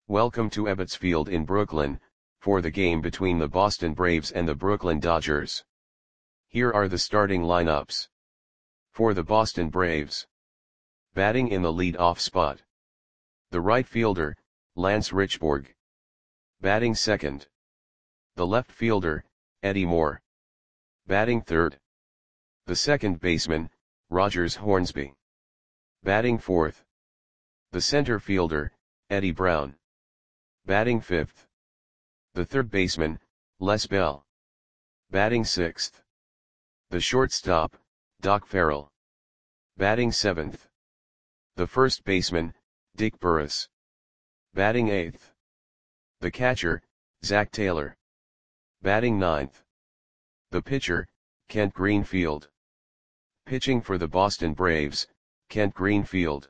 Welcome to Ebbets Field in Brooklyn, for the game between the Boston Braves and the Brooklyn Dodgers. Here are the starting lineups. For the Boston Braves. Batting in the lead-off spot. The right fielder, Lance Richburg. Batting second. The left fielder, Eddie Moore. Batting third. The second baseman, Rogers Hornsby. Batting fourth. The center fielder, Eddie Brown. Batting fifth. The third baseman, Les Bell. Batting sixth. The shortstop, Doc Farrell. Batting seventh. The first baseman, Dick Burris. Batting eighth. The catcher, Zach Taylor. Batting ninth. The pitcher, Kent Greenfield. Pitching for the Boston Braves, Kent Greenfield.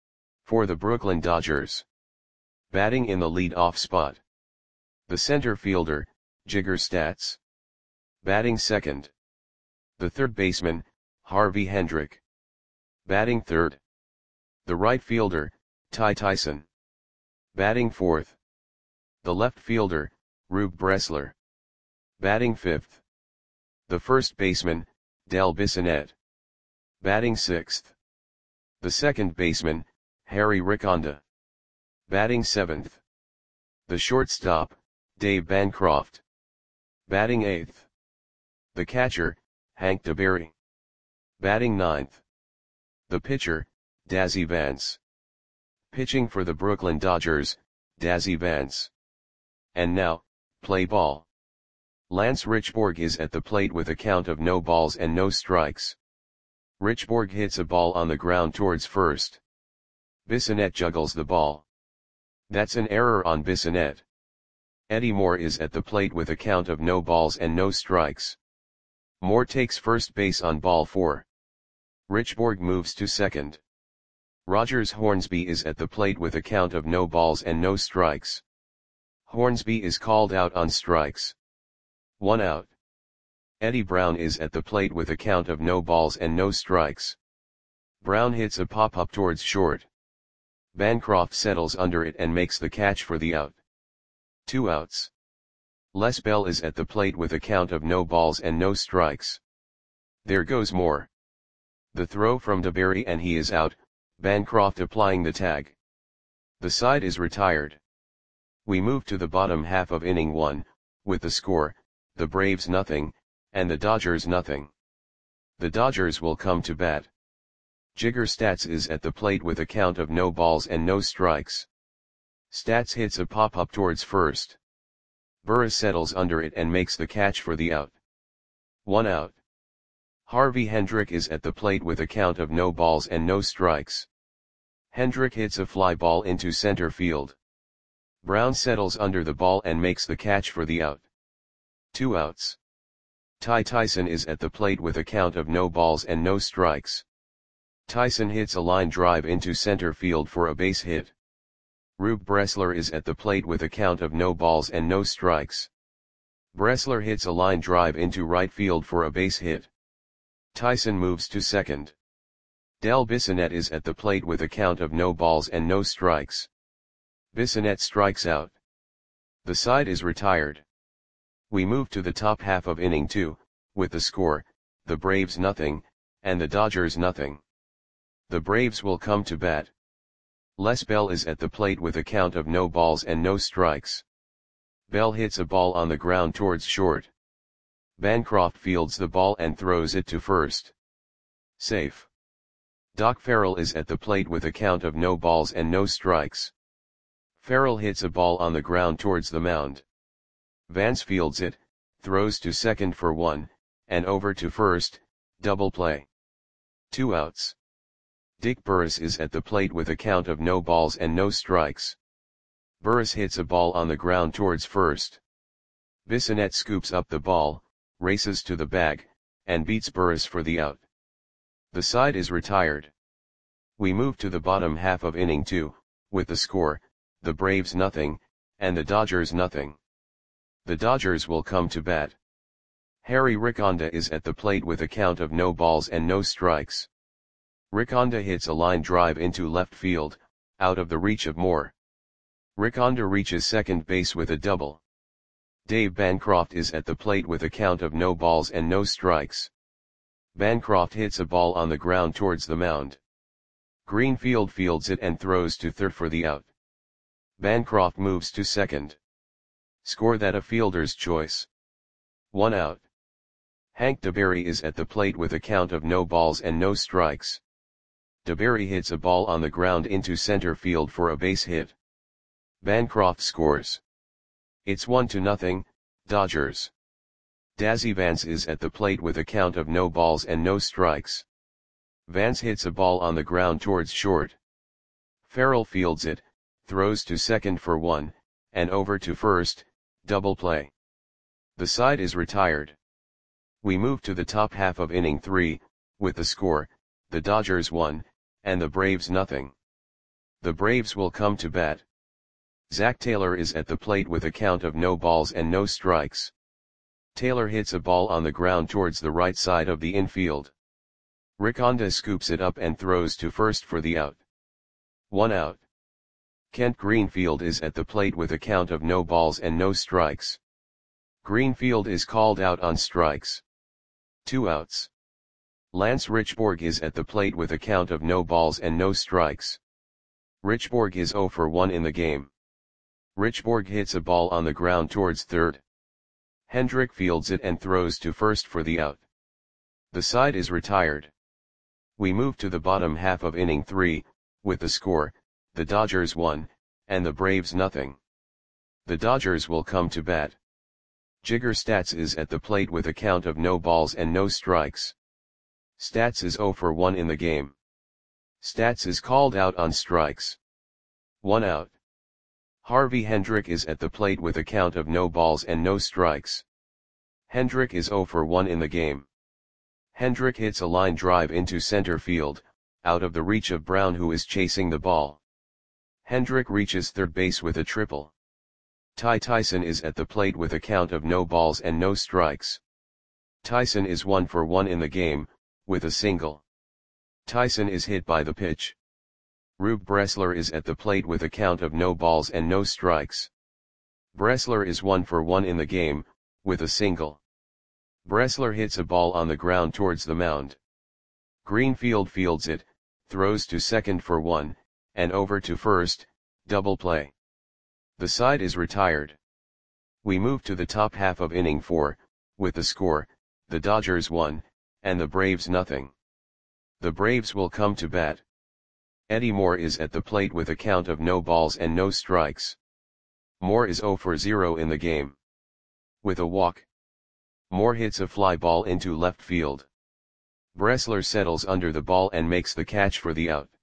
For the Brooklyn Dodgers. Batting in the lead-off spot. The center fielder, Jigger Statz. Batting second. The third baseman, Harvey Hendrick. Batting third. The right fielder, Ty Tyson. Batting fourth. The left fielder, Rube Bressler. Batting fifth. The first baseman, Del Bissonette. Batting sixth. The second baseman, Harry Riconda. Batting seventh. The shortstop, Dave Bancroft. Batting eighth. The catcher, Hank DeBerry. Batting ninth. The pitcher, Dazzy Vance. Pitching for the Brooklyn Dodgers, Dazzy Vance. And now, play ball. Lance Richburg is at the plate with a count of no balls and no strikes. Richburg hits a ball on the ground towards first. Bissonette juggles the ball. That's an error on Bissonette. Eddie Moore is at the plate with a count of no balls and no strikes. Moore takes first base on ball 4. Richburg moves to second. Rogers Hornsby is at the plate with a count of no balls and no strikes. Hornsby is called out on strikes. 1 out. Eddie Brown is at the plate with a count of no balls and no strikes. Brown hits a pop-up towards short. Bancroft settles under it and makes the catch for the out. 2 outs. Les Bell is at the plate with a count of no balls and no strikes. There goes Moore. The throw from DeBerry and he is out, Bancroft applying the tag. The side is retired. We move to the bottom half of inning 1, with the score, the Braves nothing, and the Dodgers nothing. The Dodgers will come to bat. Jigger Statz is at the plate with a count of no balls and no strikes. Statz hits a pop-up towards first. Burris settles under it and makes the catch for the out. 1 out. Harvey Hendrick is at the plate with a count of no balls and no strikes. Hendrick hits a fly ball into center field. Brown settles under the ball and makes the catch for the out. 2 outs. Ty Tyson is at the plate with a count of no balls and no strikes. Tyson hits a line drive into center field for a base hit. Rube Bressler is at the plate with a count of no balls and no strikes. Bressler hits a line drive into right field for a base hit. Tyson moves to second. Del Bissonette is at the plate with a count of no balls and no strikes. Bissonette strikes out. The side is retired. We move to the top half of inning 2, with the score, the Braves nothing, and the Dodgers nothing. The Braves will come to bat. Les Bell is at the plate with a count of no balls and no strikes. Bell hits a ball on the ground towards short. Bancroft fields the ball and throws it to first. Safe. Doc Farrell is at the plate with a count of no balls and no strikes. Farrell hits a ball on the ground towards the mound. Vance fields it, throws to second for 1, and over to first, double play. 2 outs. Dick Burris is at the plate with a count of no balls and no strikes. Burris hits a ball on the ground towards first. Bissonette scoops up the ball, races to the bag, and beats Burris for the out. The side is retired. We move to the bottom half of inning 2, with the score, the Braves nothing, and the Dodgers nothing. The Dodgers will come to bat. Harry Riconda is at the plate with a count of no balls and no strikes. Riconda hits a line drive into left field, out of the reach of Moore. Rick Honda reaches second base with a double. Dave Bancroft is at the plate with a count of no balls and no strikes. Bancroft hits a ball on the ground towards the mound. Greenfield fields it and throws to third for the out. Bancroft moves to second. Score that a fielder's choice. 1 out. Hank DeBerry is at the plate with a count of no balls and no strikes. DeBerry hits a ball on the ground into center field for a base hit. Bancroft scores. It's 1-0, Dodgers. Dazzy Vance is at the plate with a count of no balls and no strikes. Vance hits a ball on the ground towards short. Farrell fields it, throws to second for 1, and over to first, double play. The side is retired. We move to the top half of inning 3, with the score, the Dodgers 1, and the Braves nothing. The Braves will come to bat. Zach Taylor is at the plate with a count of no balls and no strikes. Taylor hits a ball on the ground towards the right side of the infield. Rick Honda scoops it up and throws to first for the out. 1 out. Kent Greenfield is at the plate with a count of no balls and no strikes. Greenfield is called out on strikes. 2 outs. Lance Richborg is at the plate with a count of no balls and no strikes. Richborg is 0 for 1 in the game. Richborg hits a ball on the ground towards third. Hendrick fields it and throws to first for the out. The side is retired. We move to the bottom half of inning 3, with the score, the Dodgers 1, and the Braves nothing. The Dodgers will come to bat. Jigger Stats is at the plate with a count of no balls and no strikes. Stats is 0 for 1 in the game. Stats is called out on strikes. 1 out. Harvey Hendrick is at the plate with a count of no balls and no strikes. Hendrick is 0 for 1 in the game. Hendrick hits a line drive into center field, out of the reach of Brown who is chasing the ball. Hendrick reaches third base with a triple. Ty Tyson is at the plate with a count of no balls and no strikes. Tyson is 1 for 1 in the game, with a single. Tyson is hit by the pitch. Rube Bressler is at the plate with a count of no balls and no strikes. Bressler is 1 for 1 in the game, with a single. Bressler hits a ball on the ground towards the mound. Greenfield fields it, throws to second for 1, and over to first, double play. The side is retired. We move to the top half of inning 4, with the score, the Dodgers 1, and the Braves nothing. The Braves will come to bat. Eddie Moore is at the plate with a count of no balls and no strikes. Moore is 0 for 0 in the game. With a walk, Moore hits a fly ball into left field. Bressler settles under the ball and makes the catch for the out.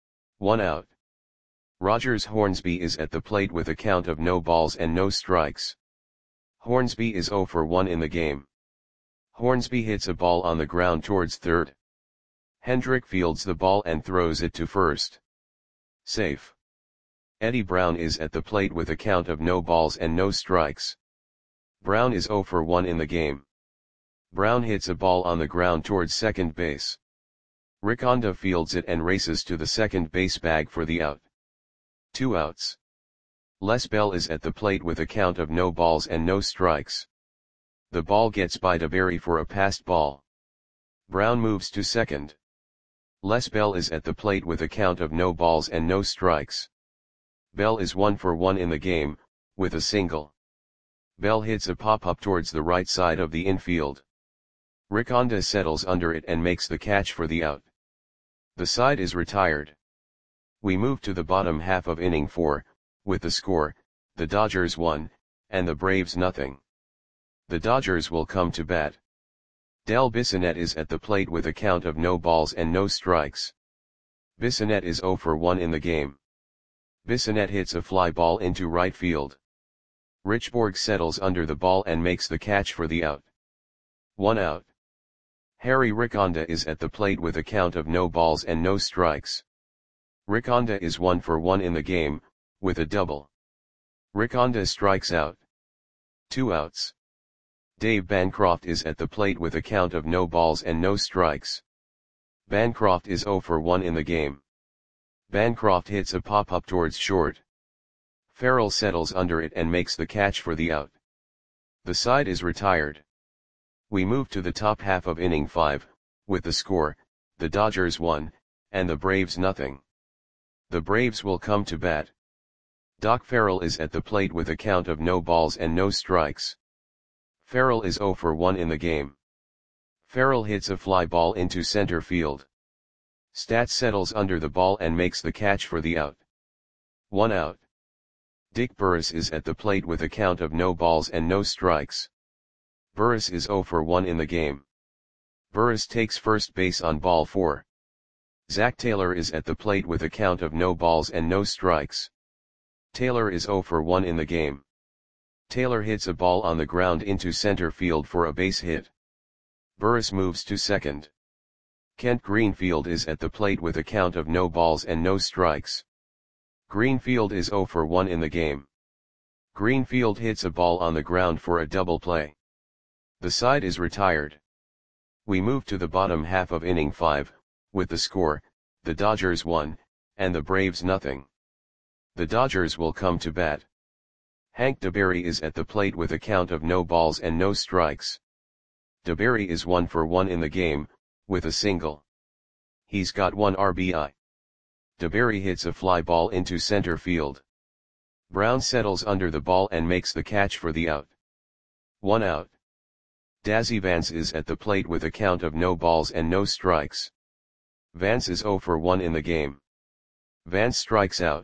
1 out. Rogers Hornsby is at the plate with a count of no balls and no strikes. Hornsby is 0 for 1 in the game. Hornsby hits a ball on the ground towards third. Hendrick fields the ball and throws it to first. Safe. Eddie Brown is at the plate with a count of no balls and no strikes. Brown is 0 for 1 in the game. Brown hits a ball on the ground towards second base. Rick Honda fields it and races to the second base bag for the out. 2 outs. Les Bell is at the plate with a count of no balls and no strikes. The ball gets by DeBerry for a passed ball. Brown moves to second. Les Bell is at the plate with a count of no balls and no strikes. Bell is 1 for 1 in the game, with a single. Bell hits a pop-up towards the right side of the infield. Rick Honda settles under it and makes the catch for the out. The side is retired. We move to the bottom half of inning 4, with the score, the Dodgers 1, and the Braves nothing. The Dodgers will come to bat. Del Bissonette is at the plate with a count of no balls and no strikes. Bissonette is 0 for 1 in the game. Bissonette hits a fly ball into right field. Richborg settles under the ball and makes the catch for the out. 1 out. Harry Rickonda is at the plate with a count of no balls and no strikes. Rickonda is 1 for 1 in the game, with a double. Rickonda strikes out. 2 outs. Dave Bancroft is at the plate with a count of no balls and no strikes. Bancroft is 0 for 1 in the game. Bancroft hits a pop-up towards short. Farrell settles under it and makes the catch for the out. The side is retired. We move to the top half of inning 5, with the score, the Dodgers 1, and the Braves nothing. The Braves will come to bat. Doc Farrell is at the plate with a count of no balls and no strikes. Farrell is 0 for 1 in the game. Farrell hits a fly ball into center field. Stats settles under the ball and makes the catch for the out. 1 out. Dick Burris is at the plate with a count of no balls and no strikes. Burris is 0 for 1 in the game. Burris takes first base on ball 4. Zach Taylor is at the plate with a count of no balls and no strikes. Taylor is 0 for 1 in the game. Taylor hits a ball on the ground into center field for a base hit. Burris moves to second. Kent Greenfield is at the plate with a count of no balls and no strikes. Greenfield is 0 for 1 in the game. Greenfield hits a ball on the ground for a double play. The side is retired. We move to the bottom half of inning 5, with the score, the Dodgers 1, and the Braves nothing. The Dodgers will come to bat. Hank DeBerry is at the plate with a count of no balls and no strikes. DeBerry is 1 for 1 in the game, with a single. He's got 1 RBI. DeBerry hits a fly ball into center field. Brown settles under the ball and makes the catch for the out. 1 out. Dazzy Vance is at the plate with a count of no balls and no strikes. Vance is 0 for 1 in the game. Vance strikes out.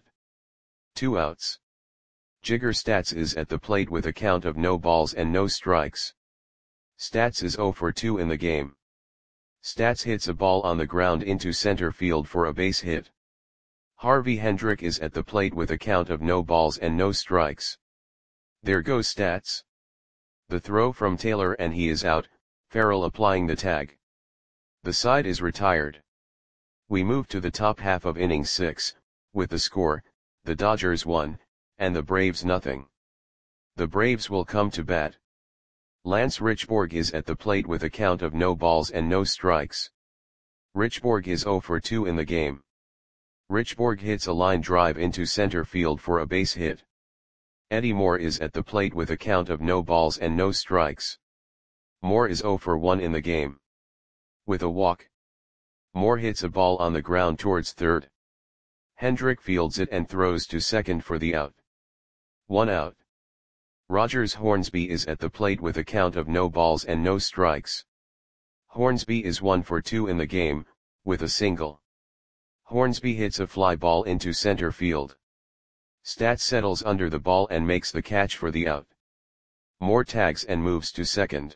2 outs. Jigger Stats is at the plate with a count of no balls and no strikes. Stats is 0 for 2 in the game. Stats hits a ball on the ground into center field for a base hit. Harvey Hendrick is at the plate with a count of no balls and no strikes. There goes Stats. The throw from Taylor and he is out, Farrell applying the tag. The side is retired. We move to the top half of inning 6, with the score, the Dodgers 1, and the Braves nothing. The Braves will come to bat. Lance Richborg is at the plate with a count of no balls and no strikes. Richborg is 0 for 2 in the game. Richborg hits a line drive into center field for a base hit. Eddie Moore is at the plate with a count of no balls and no strikes. Moore is 0 for 1 in the game. With a walk. Moore hits a ball on the ground towards third. Hendrick fields it and throws to second for the out. 1 out. Rogers Hornsby is at the plate with a count of no balls and no strikes. Hornsby is 1 for 2 in the game, with a single. Hornsby hits a fly ball into center field. Stats settles under the ball and makes the catch for the out. Moore tags and moves to second.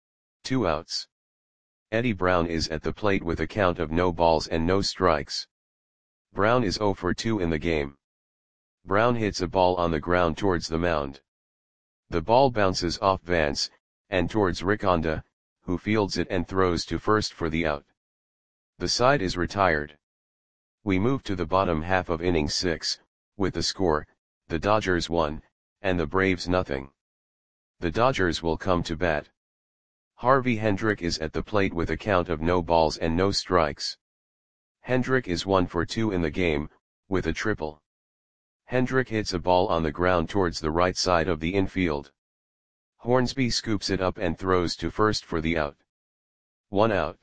2 outs. Eddie Brown is at the plate with a count of no balls and no strikes. Brown is 0 for 2 in the game. Brown hits a ball on the ground towards the mound. The ball bounces off Vance, and towards Riconda, who fields it and throws to first for the out. The side is retired. We move to the bottom half of inning 6, with the score, the Dodgers 1, and the Braves nothing. The Dodgers will come to bat. Harvey Hendrick is at the plate with a count of no balls and no strikes. Hendrick is 1 for 2 in the game, with a triple. Hendrick hits a ball on the ground towards the right side of the infield. Hornsby scoops it up and throws to first for the out. 1 out.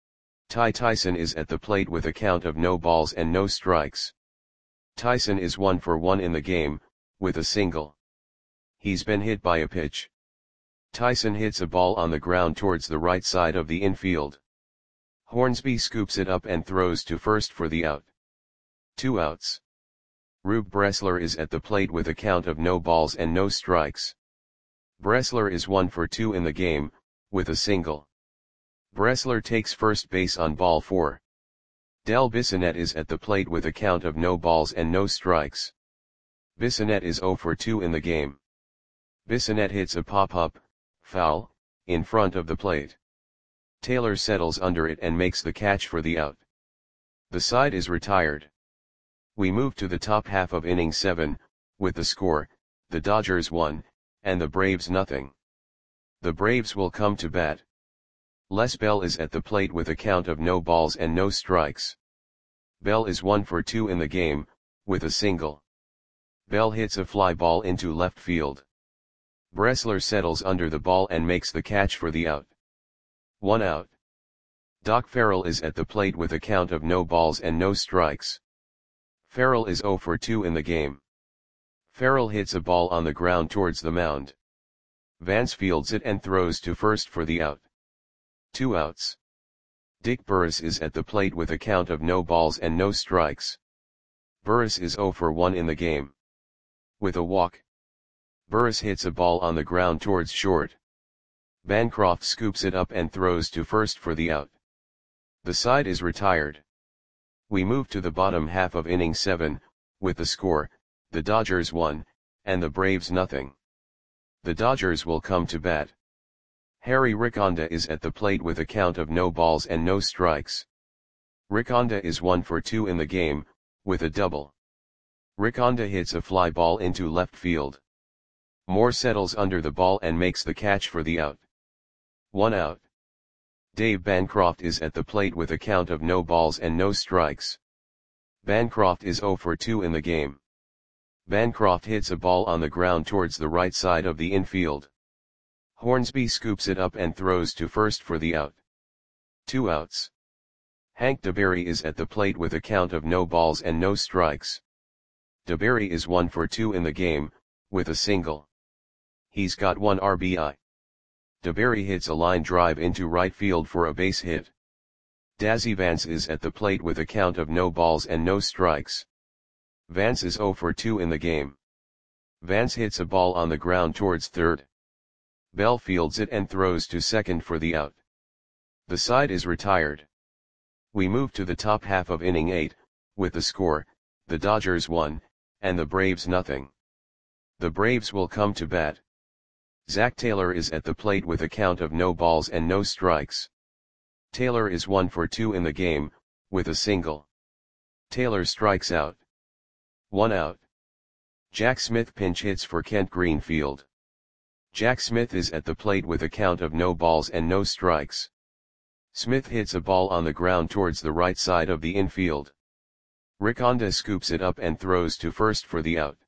Ty Tyson is at the plate with a count of no balls and no strikes. Tyson is 1 for 1 in the game, with a single. He's been hit by a pitch. Tyson hits a ball on the ground towards the right side of the infield. Hornsby scoops it up and throws to first for the out. 2 outs. Rube Bressler is at the plate with a count of no balls and no strikes. Bressler is 1 for 2 in the game, with a single. Bressler takes first base on ball 4. Del Bissonette is at the plate with a count of no balls and no strikes. Bissonette is 0 for 2 in the game. Bissonette hits a pop-up, foul, in front of the plate. Taylor settles under it and makes the catch for the out. The side is retired. We move to the top half of inning 7, with the score, the Dodgers 1, and the Braves nothing. The Braves will come to bat. Les Bell is at the plate with a count of no balls and no strikes. Bell is 1 for 2 in the game, with a single. Bell hits a fly ball into left field. Bressler settles under the ball and makes the catch for the out. 1 out. Doc Farrell is at the plate with a count of no balls and no strikes. Farrell is 0 for 2 in the game. Farrell hits a ball on the ground towards the mound. Vance fields it and throws to first for the out. 2 outs. Dick Burris is at the plate with a count of no balls and no strikes. Burris is 0 for 1 in the game. With a walk, Burris hits a ball on the ground towards short. Bancroft scoops it up and throws to first for the out. The side is retired. We move to the bottom half of inning 7, with the score, the Dodgers 1, and the Braves nothing. The Dodgers will come to bat. Harry Riconda is at the plate with a count of no balls and no strikes. Riconda is 1 for 2 in the game, with a double. Riconda hits a fly ball into left field. Moore settles under the ball and makes the catch for the out. 1 out. Dave Bancroft is at the plate with a count of no balls and no strikes. Bancroft is 0 for 2 in the game. Bancroft hits a ball on the ground towards the right side of the infield. Hornsby scoops it up and throws to first for the out. 2 outs. Hank DeBerry is at the plate with a count of no balls and no strikes. DeBerry is 1 for 2 in the game, with a single. He's got 1 RBI. DeBerry hits a line drive into right field for a base hit. Dazzy Vance is at the plate with a count of no balls and no strikes. Vance is 0 for 2 in the game. Vance hits a ball on the ground towards third. Bell fields it and throws to second for the out. The side is retired. We move to the top half of inning 8, with the score, the Dodgers 1, and the Braves nothing. The Braves will come to bat. Zach Taylor is at the plate with a count of no balls and no strikes. Taylor is 1 for 2 in the game, with a single. Taylor strikes out. 1 out. Jack Smith pinch hits for Kent Greenfield. Jack Smith is at the plate with a count of no balls and no strikes. Smith hits a ball on the ground towards the right side of the infield. Riconda scoops it up and throws to first for the out.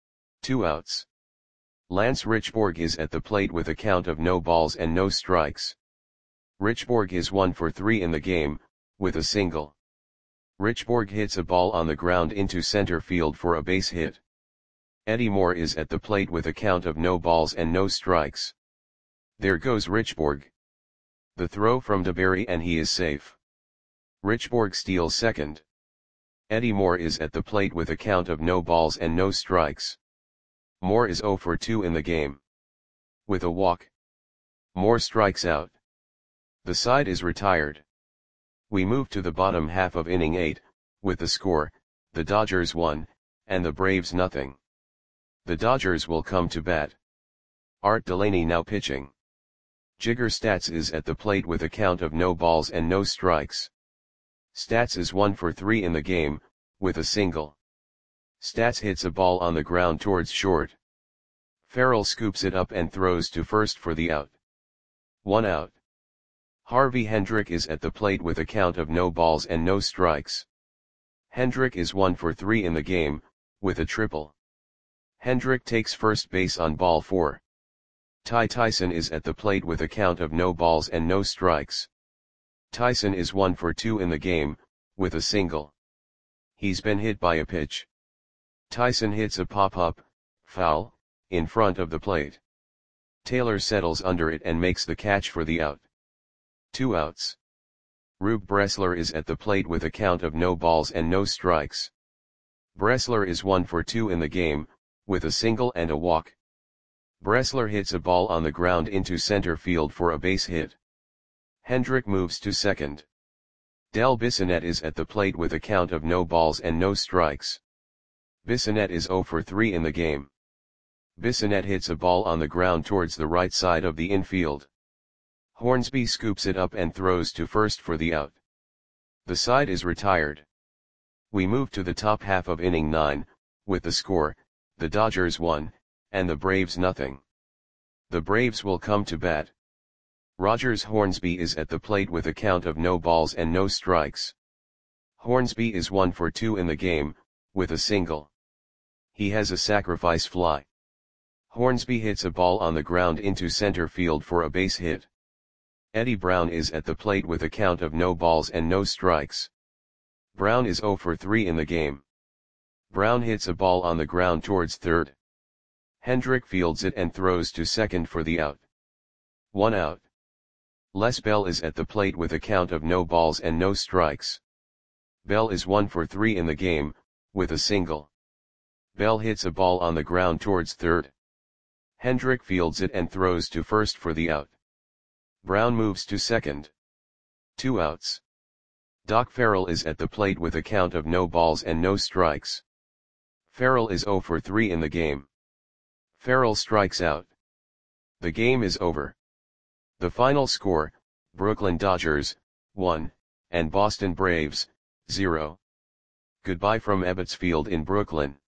2 outs. Lance Richborg is at the plate with a count of no balls and no strikes. Richborg is 1 for 3 in the game, with a single. Richborg hits a ball on the ground into center field for a base hit. Eddie Moore is at the plate with a count of no balls and no strikes. There goes Richborg. The throw from DeBerry and he is safe. Richborg steals second. Eddie Moore is at the plate with a count of no balls and no strikes. Moore is 0 for 2 in the game. With a walk, Moore strikes out. The side is retired. We move to the bottom half of inning 8, with the score, the Dodgers 1, and the Braves nothing. The Dodgers will come to bat. Art Delaney now pitching. Jigger Stats is at the plate with a count of no balls and no strikes. Stats is 1 for 3 in the game, with a single. Stats hits a ball on the ground towards short. Farrell scoops it up and throws to first for the out. 1 out. Harvey Hendrick is at the plate with a count of no balls and no strikes. Hendrick is 1 for 3 in the game, with a triple. Hendrick takes first base on ball 4. Ty Tyson is at the plate with a count of no balls and no strikes. Tyson is 1 for 2 in the game, with a single. He's been hit by a pitch. Tyson hits a pop-up, foul, in front of the plate. Taylor settles under it and makes the catch for the out. 2 outs. Rube Bressler is at the plate with a count of no balls and no strikes. Bressler is 1 for 2 in the game, with a single and a walk. Bressler hits a ball on the ground into center field for a base hit. Hendrick moves to second. Del Bissonette is at the plate with a count of no balls and no strikes. Bissonette is 0 for 3 in the game. Bissonette hits a ball on the ground towards the right side of the infield. Hornsby scoops it up and throws to first for the out. The side is retired. We move to the top half of inning 9, with the score, the Dodgers 1, and the Braves nothing. The Braves will come to bat. Rogers Hornsby is at the plate with a count of no balls and no strikes. Hornsby is 1 for 2 in the game, with a single. he has a sacrifice fly. Hornsby hits a ball on the ground into center field for a base hit. Eddie Brown is at the plate with a count of no balls and no strikes. Brown is 0 for 3 in the game. Brown hits a ball on the ground towards third. Hendrick fields it and throws to second for the out. 1 out. Les Bell is at the plate with a count of no balls and no strikes. Bell is 1 for 3 in the game, with a single. Bell hits a ball on the ground towards third. Hendrick fields it and throws to first for the out. Brown moves to second. 2 outs. Doc Farrell is at the plate with a count of no balls and no strikes. Farrell is 0 for 3 in the game. Farrell strikes out. The game is over. The final score, Brooklyn Dodgers, 1, and Boston Braves, 0. Goodbye from Ebbets Field in Brooklyn.